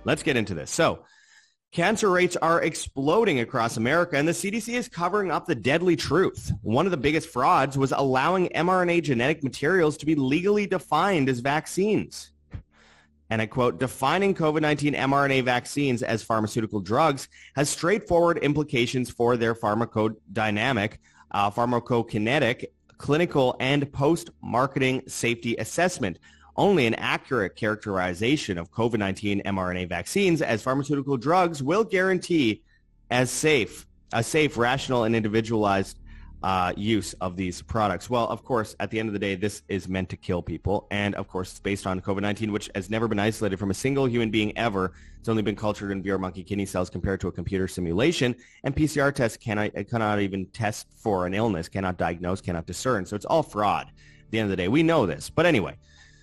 let's get into this. So cancer rates are exploding across America, and the CDC is covering up the deadly truth. One of the biggest frauds was allowing mRNA genetic materials to be legally defined as vaccines. And I quote, defining COVID-19 mRNA vaccines as pharmaceutical drugs has straightforward implications for their pharmacokinetic, clinical, and post-marketing safety assessment. Only an accurate characterization of COVID-19 mRNA vaccines as pharmaceutical drugs will guarantee a safe, rational, and individualized use of these products. Well, of course, at the end of the day, this is meant to kill people. And of course, it's based on COVID-19, which has never been isolated from a single human being ever. It's only been cultured in beer monkey kidney cells compared to a computer simulation. And PCR tests cannot even test for an illness, cannot diagnose, cannot discern. So it's all fraud at the end of the day. We know this. But anyway,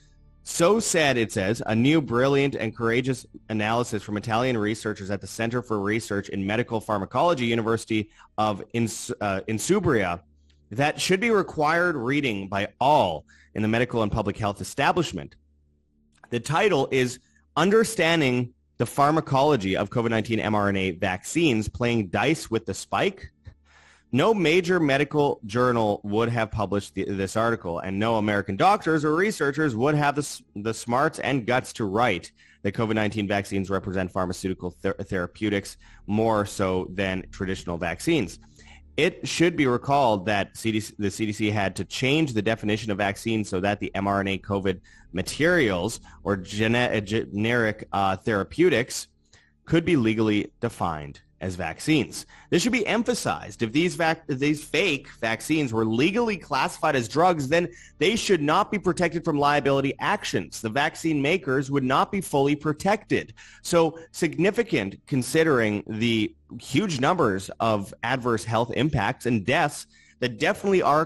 so said, it says, a new brilliant and courageous analysis from Italian researchers at the Center for Research in Medical Pharmacology, University of Insubria, that should be required reading by all in the medical and public health establishment. The title is Understanding the Pharmacology of COVID-19 mRNA Vaccines, Playing Dice with the Spike. No major medical journal would have published this article, and no American doctors or researchers would have the smarts and guts to write that COVID-19 vaccines represent pharmaceutical therapeutics more so than traditional vaccines. It should be recalled that the CDC had to change the definition of vaccine so that the mRNA COVID materials or generic therapeutics could be legally defined as vaccines. This should be emphasized. If these fake vaccines were legally classified as drugs, then they should not be protected from liability actions. The vaccine makers would not be fully protected. So significant considering the huge numbers of adverse health impacts and deaths that definitely are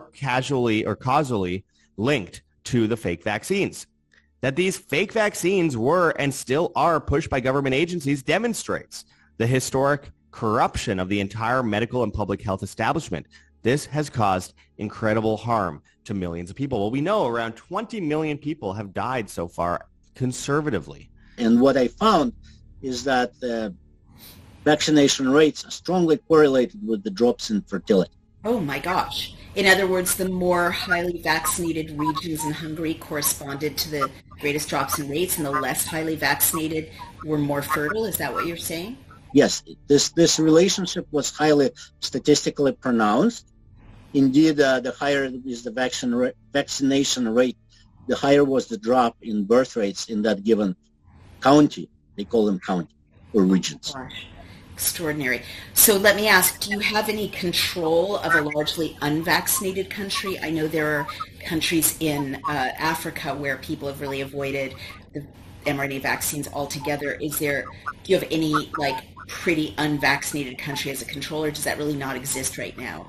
causally linked to the fake vaccines. That these fake vaccines were and still are pushed by government agencies demonstrates the historic corruption of the entire medical and public health establishment. This has caused incredible harm to millions of people. Well, we know around 20 million people have died so far, conservatively. And what I found is that the vaccination rates are strongly correlated with the drops in fertility. Oh my gosh. In other words, the more highly vaccinated regions in Hungary corresponded to the greatest drops in rates, and the less highly vaccinated were more fertile. Is that what you're saying? Yes, this relationship was highly statistically pronounced. Indeed, the higher is the vaccination rate, the higher was the drop in birth rates in that given county. They call them county or regions. Gosh, extraordinary. So let me ask, do you have any control of a largely unvaccinated country? I know there are countries in Africa where people have really avoided the mRNA vaccines altogether. Do you have any pretty unvaccinated country as a control, or does that really not exist right now?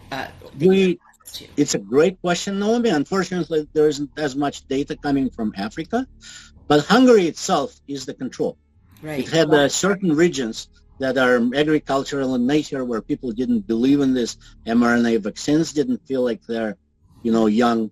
It's a great question, Naomi. Unfortunately, there isn't as much data coming from Africa, but Hungary itself is the control. Right. It had certain regions that are agricultural in nature where people didn't believe in this mRNA vaccines, didn't feel like their, young,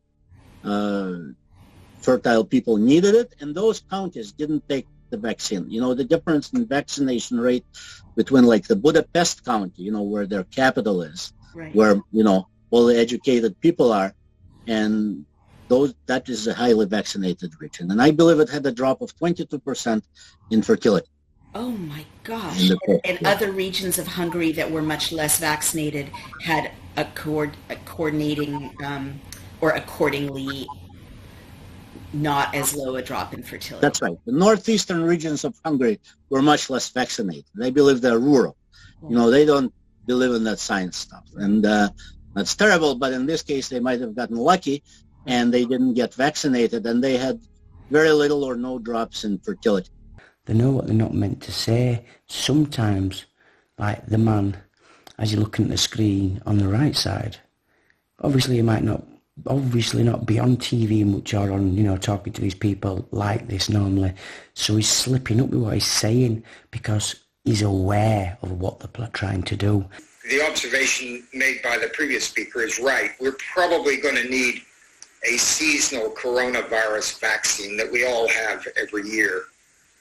fertile people needed it, and those counties didn't take the vaccine. The difference in vaccination rate between the Budapest county, where their capital is, right, where, all the educated people are, and that is a highly vaccinated region. And I believe it had a drop of 22% in fertility. Oh my gosh. And other regions of Hungary that were much less vaccinated had a coordinating or accordingly not as low a drop in fertility. That's right. The northeastern regions of Hungary were much less vaccinated. They believe they're rural. They don't believe in that science stuff. And that's terrible, but in this case, they might have gotten lucky and they didn't get vaccinated, and they had very little or no drops in fertility. They know what they're not meant to say. Sometimes, like the man, as you're looking at the screen on the right side, obviously he might not be on TV much or on, talking to these people like this normally. So he's slipping up with what he's saying because he's aware of what they're trying to do. The observation made by the previous speaker is right. We're probably going to need a seasonal coronavirus vaccine that we all have every year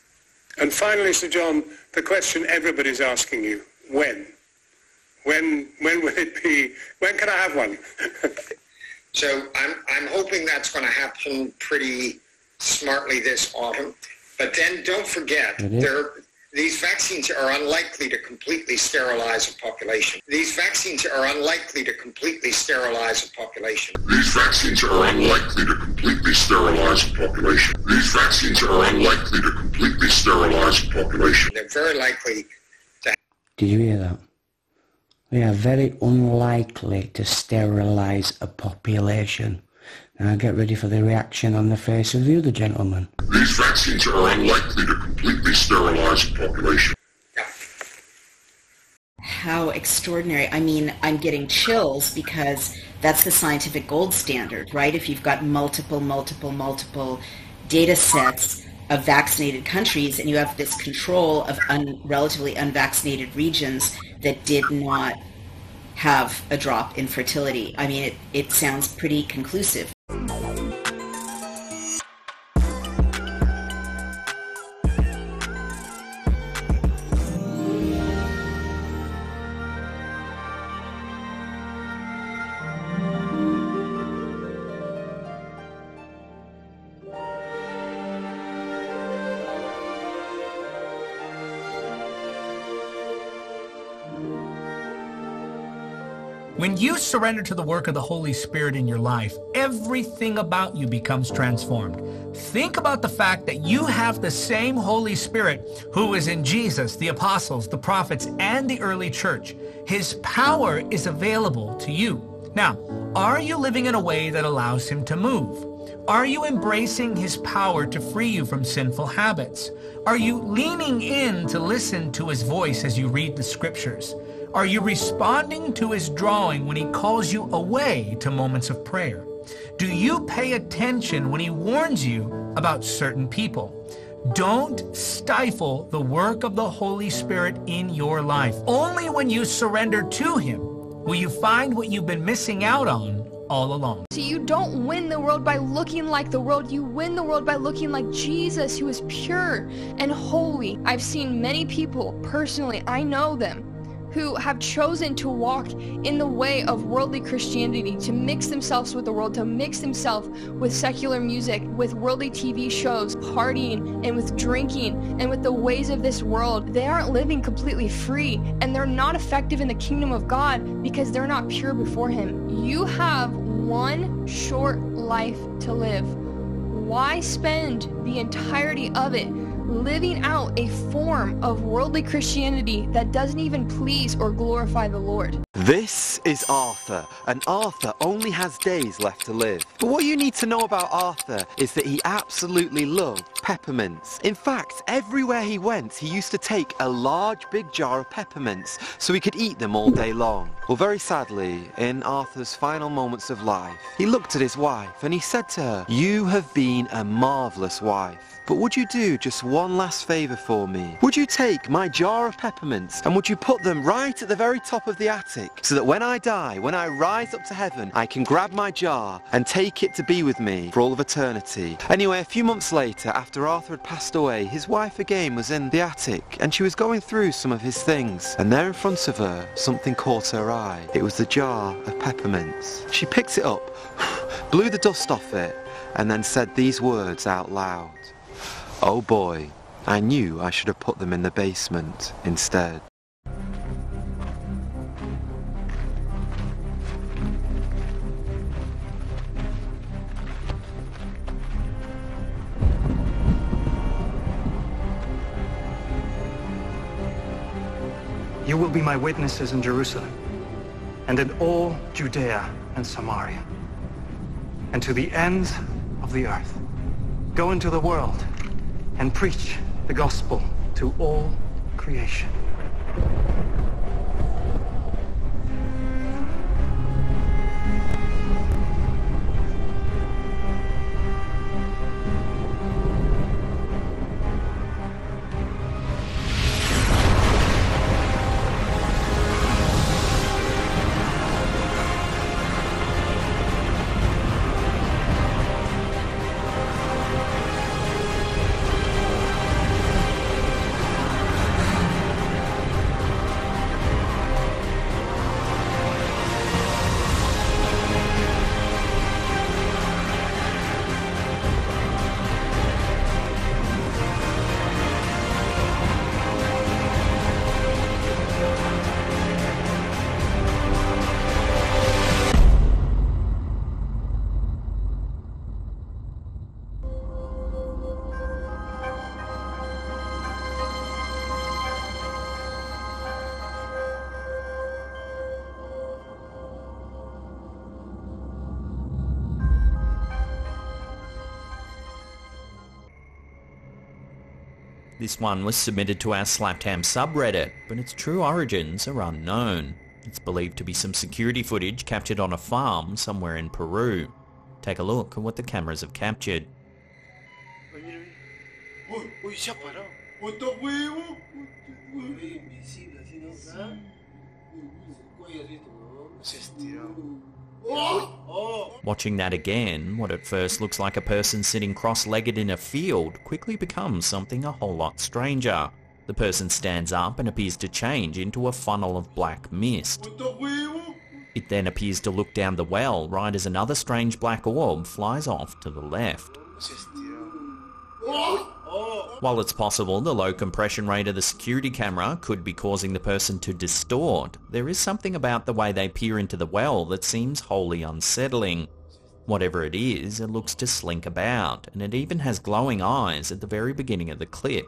And finally, Sir John, the question everybody's asking you, when? When will it be? When can I have one? So I'm hoping that's going to happen pretty smartly this autumn. But then don't forget, these vaccines are unlikely to completely sterilize a population. These vaccines are unlikely to completely sterilize a population. These vaccines are unlikely to completely sterilize a population. These vaccines are unlikely to completely sterilize a population. They're very likely to... Did you hear that? We are very unlikely to sterilise a population. Now get ready for the reaction on the face of the other gentleman. These vaccines are unlikely to completely sterilise a population. How extraordinary. I mean, I'm getting chills because that's the scientific gold standard, right? If you've got multiple data sets of vaccinated countries and you have this control of relatively unvaccinated regions that did not have a drop in fertility. I mean, it sounds pretty conclusive. When you surrender to the work of the Holy Spirit in your life, everything about you becomes transformed. Think about the fact that you have the same Holy Spirit who is in Jesus, the apostles, the prophets, and the early church. His power is available to you. Now, are you living in a way that allows him to move? Are you embracing his power to free you from sinful habits? Are you leaning in to listen to his voice as you read the scriptures? Are you responding to his drawing when he calls you away to moments of prayer? Do you pay attention when he warns you about certain people? Don't stifle the work of the Holy Spirit in your life. Only when you surrender to him will you find what you've been missing out on all along. So you don't win the world by looking like the world. You win the world by looking like Jesus, who is pure and holy. I've seen many people, personally, I know them, who have chosen to walk in the way of worldly Christianity, to mix themselves with the world, to mix themselves with secular music, with worldly TV shows, partying, and with drinking, and with the ways of this world. They aren't living completely free, and they're not effective in the kingdom of God because they're not pure before him. You have one short life to live. Why spend the entirety of it living out a form of worldly Christianity that doesn't even please or glorify the Lord? This is Arthur, and Arthur only has days left to live. But what you need to know about Arthur is that he absolutely loved peppermints. In fact, everywhere he went, he used to take a large big jar of peppermints so he could eat them all day long. Well, very sadly, in Arthur's final moments of life, he looked at his wife and he said to her, "You have been a marvellous wife. But would you do just one last favour for me? Would you take my jar of peppermints and would you put them right at the very top of the attic so that when I die, when I rise up to heaven, I can grab my jar and take it to be with me for all of eternity?" Anyway, a few months later, after Arthur had passed away, his wife again was in the attic and she was going through some of his things. And there in front of her, something caught her eye. It was the jar of peppermints. She picked it up, blew the dust off it, and then said these words out loud. "Oh boy, I knew I should have put them in the basement instead." You will be my witnesses in Jerusalem and in all Judea and Samaria and to the ends of the earth. Go into the world and preach the gospel to all creation. This one was submitted to our Slaptam subreddit, but its true origins are unknown. It's believed to be some security footage captured on a farm somewhere in Peru. Take a look at what the cameras have captured. Watching that again, what at first looks like a person sitting cross-legged in a field quickly becomes something a whole lot stranger. The person stands up and appears to change into a funnel of black mist. It then appears to look down the well right as another strange black orb flies off to the left. While it's possible the low compression rate of the security camera could be causing the person to distort, there is something about the way they peer into the well that seems wholly unsettling. Whatever it is, it looks to slink about, and it even has glowing eyes at the very beginning of the clip.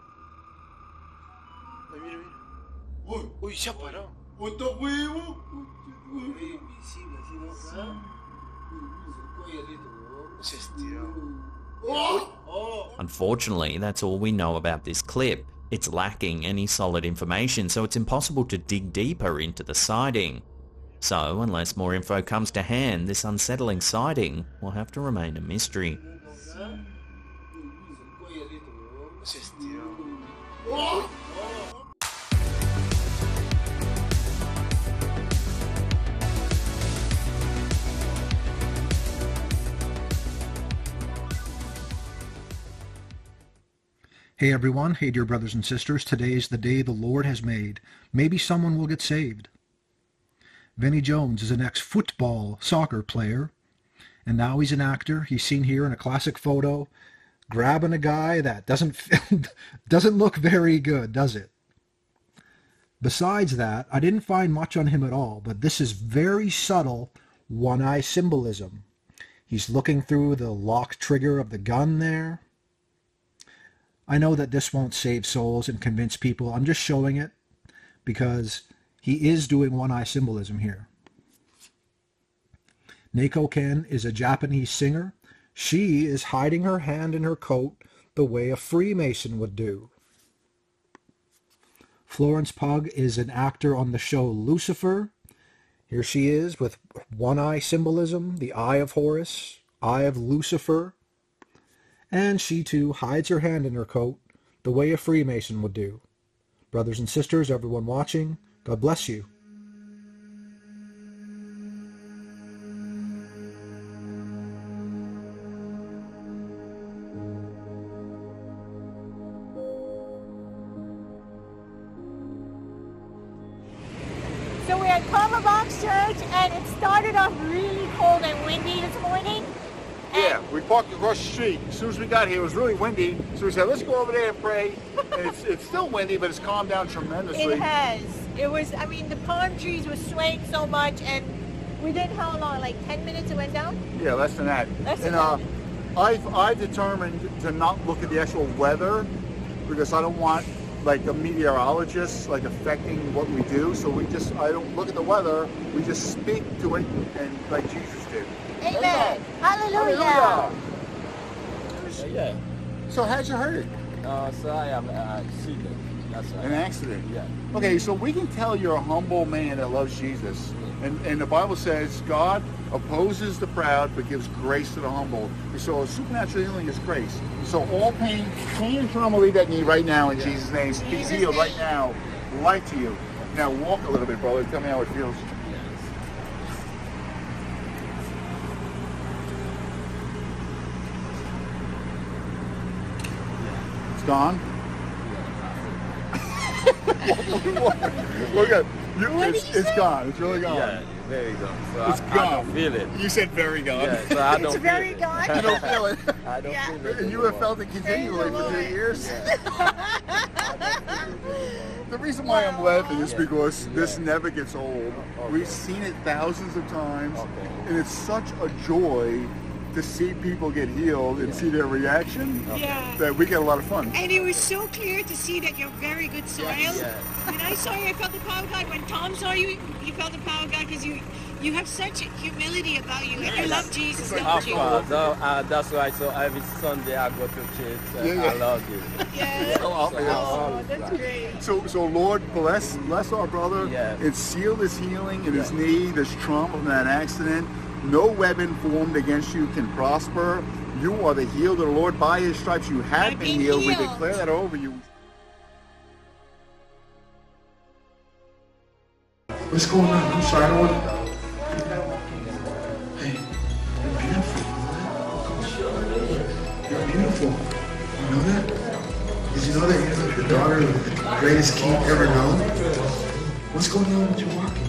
Unfortunately, that's all we know about this clip. It's lacking any solid information, so it's impossible to dig deeper into the sighting. So, unless more info comes to hand, this unsettling sighting will have to remain a mystery. Hey everyone, hey dear brothers and sisters, today is the day the Lord has made. Maybe someone will get saved. Vinnie Jones is an ex-football soccer player, and now he's an actor. He's seen here in a classic photo, grabbing a guy that doesn't look very good, does it? Besides that, I didn't find much on him at all, but this is very subtle one-eye symbolism. He's looking through the lock trigger of the gun there. I know that this won't save souls and convince people. I'm just showing it because he is doing one-eye symbolism here. Neko Ken is a Japanese singer. She is hiding her hand in her coat the way a Freemason would do. Florence Pugh is an actor on the show Lucifer. Here she is with one-eye symbolism, the Eye of Horus, Eye of Lucifer. And she too hides her hand in her coat the way a Freemason would do. Brothers and sisters, everyone watching, God bless you. So we're at Karma Box Church, and it started off really cold and windy this morning. Yeah, we parked across the street. As soon as we got here, it was really windy. So we said, let's go over there and pray. And it's still windy, but it's calmed down tremendously. It has. It was, I mean, the palm trees were swaying so much, and we did how long? Like 10 minutes it went down? Yeah, less than that. I've determined to not look at the actual weather because I don't want like a meteorologist like affecting what we do. So I don't look at the weather. We just speak to it and like Jesus did. Amen. Hallelujah. Yeah. So how'd you hurt it? So I am an accident. That's right. An accident? Yeah. Okay, so we can tell you're a humble man that loves Jesus. And the Bible says God opposes the proud but gives grace to the humble. And so supernatural healing is grace. So all pain and trauma, leave that knee right now in Jesus' name. Be healed right now. Light to you. Now walk a little bit, brother. Tell me how it feels. Gone? Look at it's gone. It's really gone. Yeah, very gone. So it's gone. I don't feel it. You said very gone. Yeah, so I don't it's feel very it. gone. You don't feel it. I don't feel it. And you have felt it continually for 3 years. The reason why I'm laughing is because this never gets old. Okay. We've seen it thousands of times, and it's such a joy to see people get healed and see their reaction, that we get a lot of fun. And it was so clear to see that you're very good soil. When I saw you, I felt the power of God. When Tom saw you, you felt the power of God because you have such humility about you, and you love Jesus, don't you? That's why. So every Sunday I go to church. I love you. Oh, that's great. So Lord, bless our brother and seal this healing in his knee, this trauma from that accident. No weapon formed against you can prosper. You are the healed of the Lord. By his stripes you have been healed. We declare that over you. What's going on? I'm sorry, I don't want to... Hey, you're beautiful. You're beautiful. You know that? Did you know that you're the daughter of the greatest king ever known? What's going on with your walking?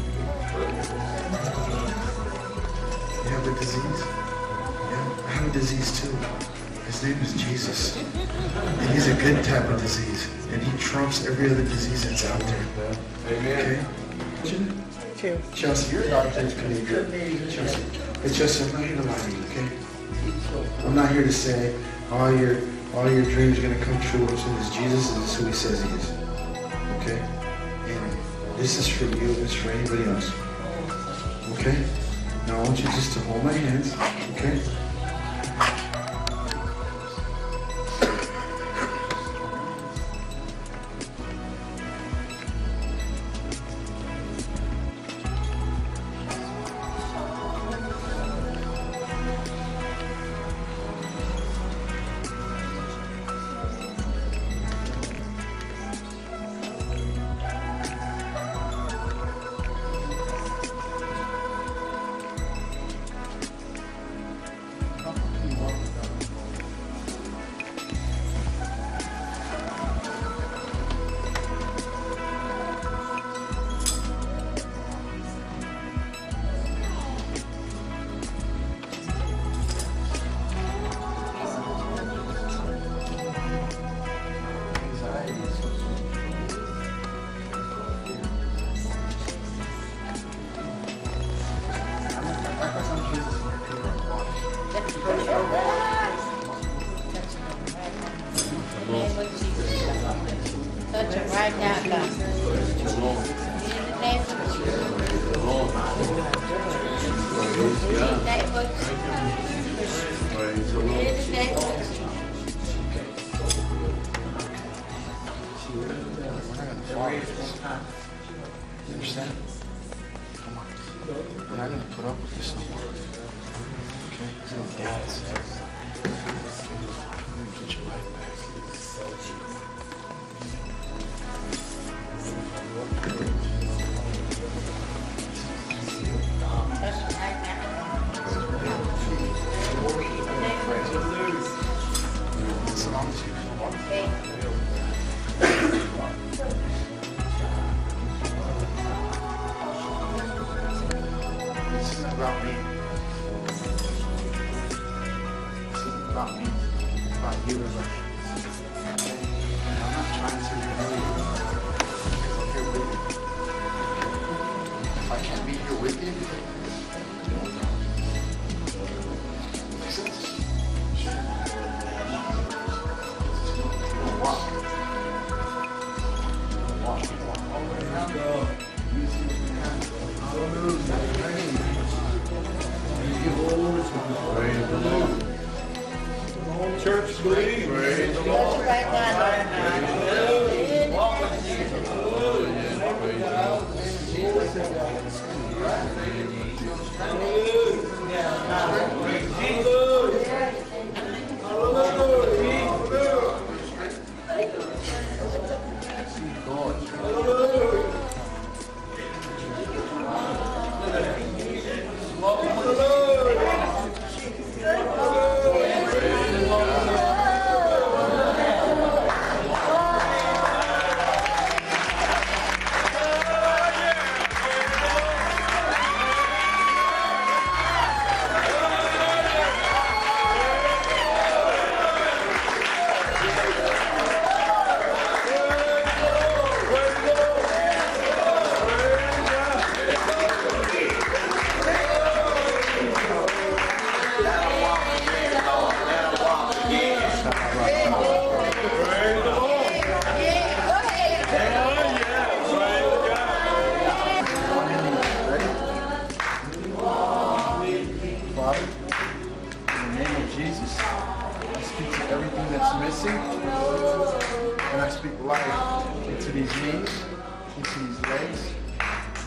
You have a disease? Yeah, I have a disease too. His name is Jesus. And he's a good type of disease. And he trumps every other disease that's out there. Okay? Chelsea, your doctor is pretty good. Chelsea. Hey Chelsea, I'm not here to lie to you, okay? I'm not here to say all your dreams are gonna come true as soon as Jesus is who he says he is. Okay? And this is for you, it's for anybody else. Okay? Now I want you just to hold my hands, okay? Touch it right now, God. In the name of You understand? Come on. We're not going to put up with this no more. Okay? It's no dance. Get your life back. As long as you This isn't about me. This isn't about me. It's about you, Rebecca. And I'm not trying to humiliate you. Because I'm here with you. If I can't be here with you, makes sense? Sure. You don't walk. Church, believe. Praise the Lord.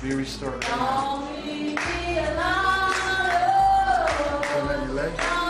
Be restored. Turn on your leg.